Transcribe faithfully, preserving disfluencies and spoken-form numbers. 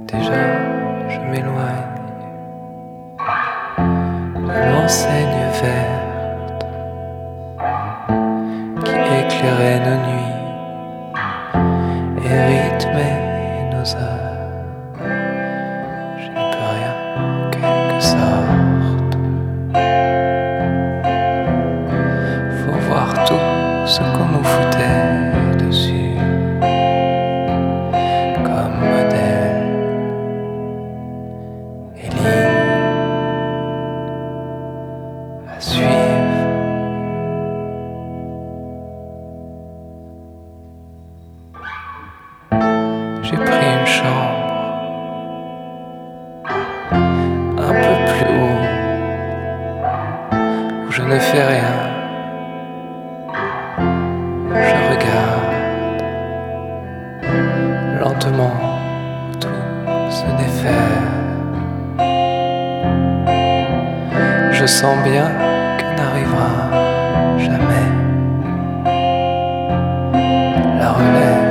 Déjà, je m'éloigne de l'enseigne verte qui éclairait nos nuits et rythmait nos heures. Je n'y peux rien, en quelque sorte. Faut voir tout ce qu'on nous foutait dessus comme modèle et ligne à suivre. J'ai pris une chambre un peu plus haut où je ne fais rien. Je regarde lentement tout se défaire. Je sens bien que n'arrivera jamais la relève.